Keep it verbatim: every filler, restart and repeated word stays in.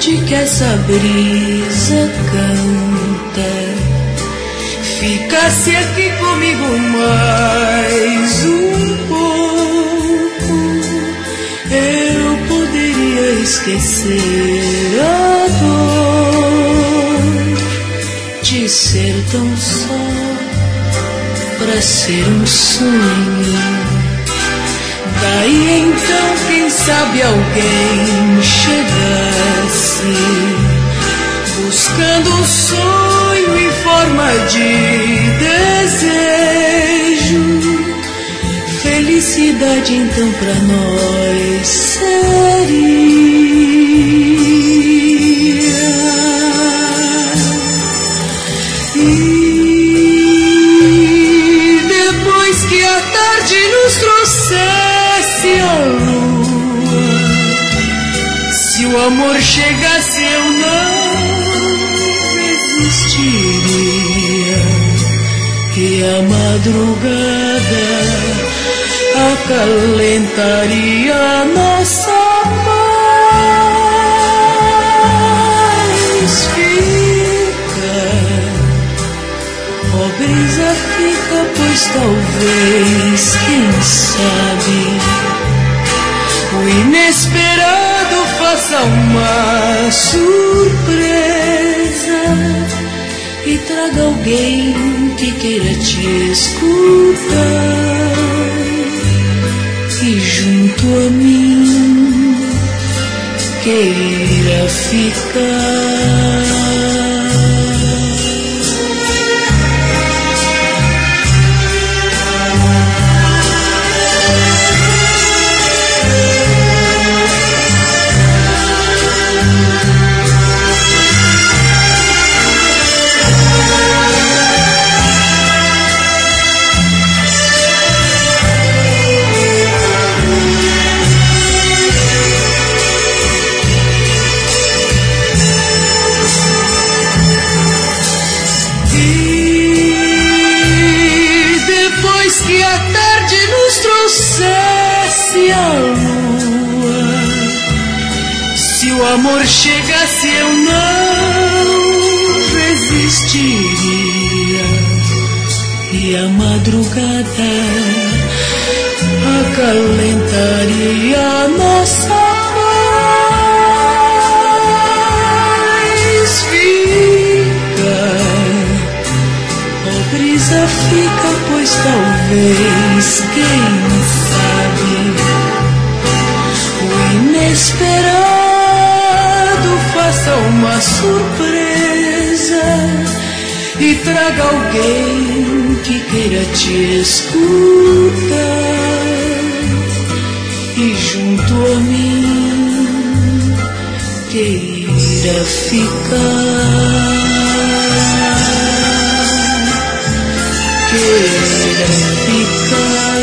noite que essa brisa canta, ficasse aqui comigo mais um pouco, eu poderia esquecer a dor de ser tão só pra ser um sonho. Daí então, quem sabe alguém chegasse, buscando um sonho em forma de desejo. Felicidade então pra nós seria. E depois que a tarde nos trouxesse a lua, se o amor chegasse eu não resistiria, e a madrugada acalentaria a nossa paz. Fica, ó brisa, fica, pois talvez, quem sabe, o inesperado faça uma surpresa e traga alguém que queira te escutar e junto a mim queira ficar. Que a tarde nos trouxesse a lua, se o amor chegasse eu não resistiria, e a madrugada acalentaria a nossa paz. Fica, ó brisa, fica, pois talvez, quem sabe, o inesperado faça uma surpresa e traga alguém que queira te escutar e junto a mim queira ficar. Queira ficar.